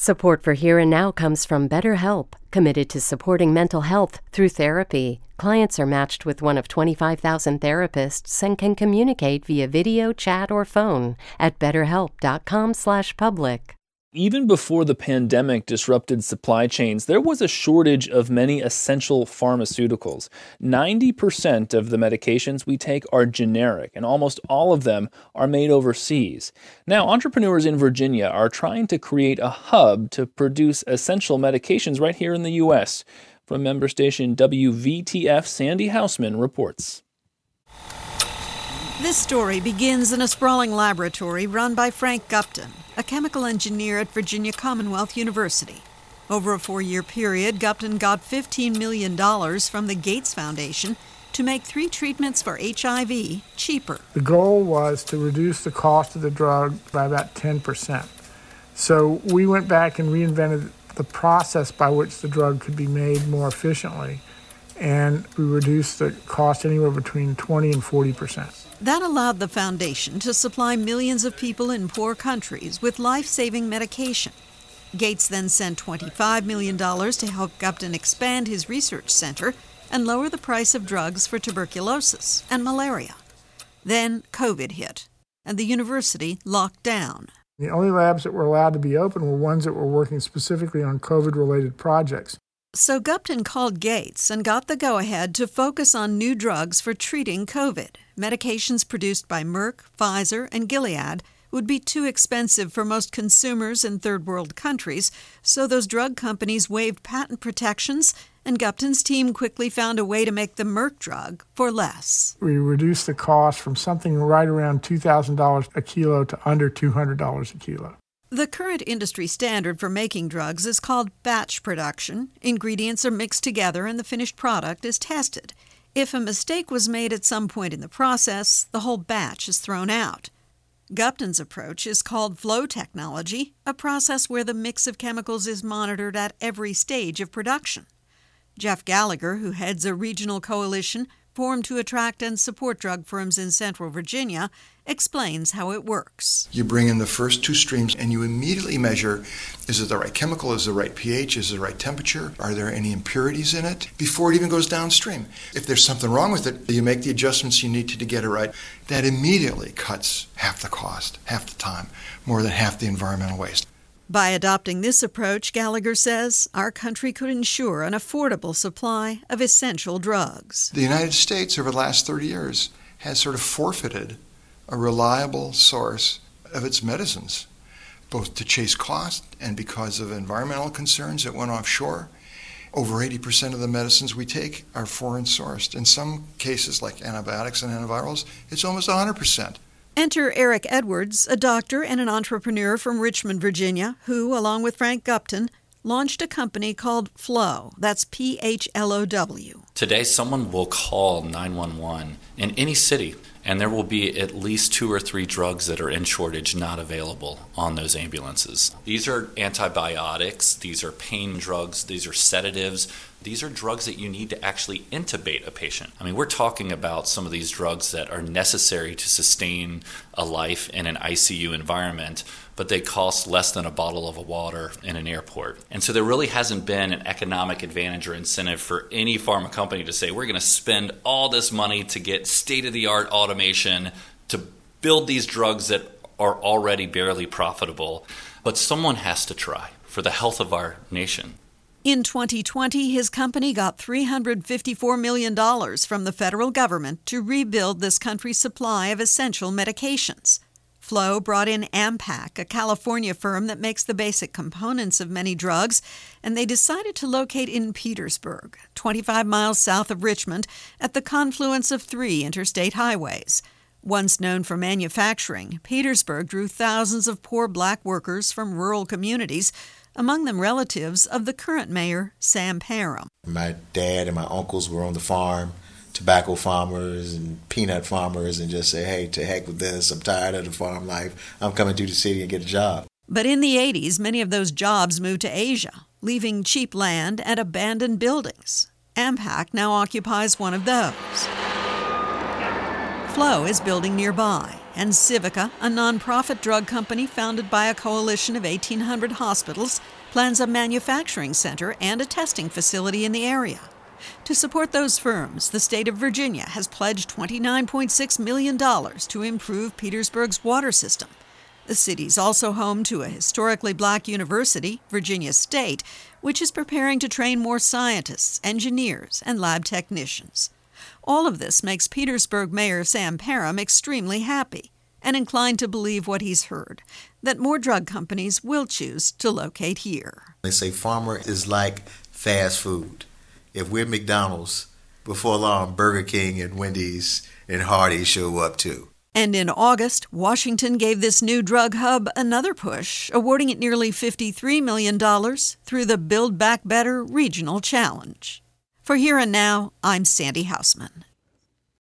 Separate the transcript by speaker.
Speaker 1: Support for Here and Now comes from BetterHelp, committed to supporting mental health through therapy. Clients are matched with one of 25,000 therapists and can communicate via video, chat, or phone at betterhelp.com/public.
Speaker 2: Even before the pandemic disrupted supply chains, there was a shortage of many essential pharmaceuticals. 90% of the medications we take are generic, and almost all of them are made overseas. Now, entrepreneurs in Virginia are trying to create a hub to produce essential medications right here in the U.S. From member station WVTF, Sandy Hausman reports.
Speaker 3: This story begins in a sprawling laboratory run by Frank Gupton, a chemical engineer at Virginia Commonwealth University. Over a 4-year period, Gupton got $15 million from the Gates Foundation to make 3 treatments for HIV cheaper.
Speaker 4: The goal was to reduce the cost of the drug by about 10%. So we went back and reinvented the process by which the drug could be made more efficiently, and we reduced the cost anywhere between 20 and 40%.
Speaker 3: That allowed the foundation to supply millions of people in poor countries with life-saving medication. Gates then sent $25 million to help Gupton expand his research center and lower the price of drugs for tuberculosis and malaria. Then COVID hit, and the university locked down.
Speaker 4: The only labs that were allowed to be open were ones that were working specifically on COVID-related projects.
Speaker 3: So Gupton called Gates and got the go-ahead to focus on new drugs for treating COVID. Medications produced by Merck, Pfizer, and Gilead would be too expensive for most consumers in third-world countries, so those drug companies waived patent protections, and Gupton's team quickly found a way to make the Merck drug for less.
Speaker 4: We reduced the cost from something right around $2,000 a kilo to under $200 a kilo.
Speaker 3: The current industry standard for making drugs is called batch production. Ingredients are mixed together and the finished product is tested. If a mistake was made at some point in the process, the whole batch is thrown out. Gupton's approach is called flow technology, a process where the mix of chemicals is monitored at every stage of production. Jeff Gallagher, who heads a regional coalition formed to attract and support drug firms in Central Virginia, explains how it works.
Speaker 5: You bring in the first 2 streams and you immediately measure, is it the right chemical, is it the right pH, is it the right temperature, are there any impurities in it, before it even goes downstream. If there's something wrong with it, you make the adjustments you need to get it right. That immediately cuts half the cost, half the time, more than half the environmental waste.
Speaker 3: By adopting this approach, Gallagher says, our country could ensure an affordable supply of essential drugs.
Speaker 5: The United States, over the last 30 years, has sort of forfeited a reliable source of its medicines, both to chase cost and because of environmental concerns that went offshore. Over 80% of the medicines we take are foreign sourced. In some cases, like antibiotics and antivirals, it's almost 100%.
Speaker 3: Enter Eric Edwards, a doctor and an entrepreneur from Richmond, Virginia, who, along with Frank Gupton, launched a company called Flow. That's PHLOW.
Speaker 6: Today, someone will call 911 in any city, and there will be at least 2 or 3 drugs that are in shortage not available on those ambulances. These are antibiotics, these are pain drugs, these are sedatives. These are drugs that you need to actually intubate a patient. I mean, we're talking about some of these drugs that are necessary to sustain a life in an ICU environment, but they cost less than a bottle of water in an airport. And so there really hasn't been an economic advantage or incentive for any pharma company to say, we're going to spend all this money to get state-of-the-art automation to build these drugs that are already barely profitable. But someone has to try for the health of our nation.
Speaker 3: In 2020, his company got $354 million from the federal government to rebuild this country's supply of essential medications. Flow brought in Ampac, a California firm that makes the basic components of many drugs, and they decided to locate in Petersburg, 25 miles south of Richmond, at the confluence of 3 interstate highways. Once known for manufacturing, Petersburg drew thousands of poor black workers from rural communities, among them relatives of the current mayor, Sam Parham.
Speaker 7: My dad and my uncles were on the farm, tobacco farmers and peanut farmers, and just say, hey, to heck with this, I'm tired of the farm life, I'm coming to the city and get a job.
Speaker 3: But in the 80s, many of those jobs moved to Asia, leaving cheap land and abandoned buildings. Ampac now occupies one of those. Flow is building nearby, And Civica, a nonprofit drug company founded by a coalition of 1,800 hospitals, plans a manufacturing center and a testing facility in the area. To support those firms, the state of Virginia has pledged $29.6 million to improve Petersburg's water system. The city's also home to a historically black university, Virginia State, which is preparing to train more scientists, engineers, and lab technicians. All of this makes Petersburg Mayor Sam Parham extremely happy and inclined to believe what he's heard, that more drug companies will choose to locate here.
Speaker 7: They say pharma is like fast food. If we're McDonald's, before long, Burger King and Wendy's and Hardee's show up too.
Speaker 3: And in August, Washington gave this new drug hub another push, awarding it nearly $53 million through the Build Back Better Regional Challenge. For Here and Now, I'm Sandy Hausman.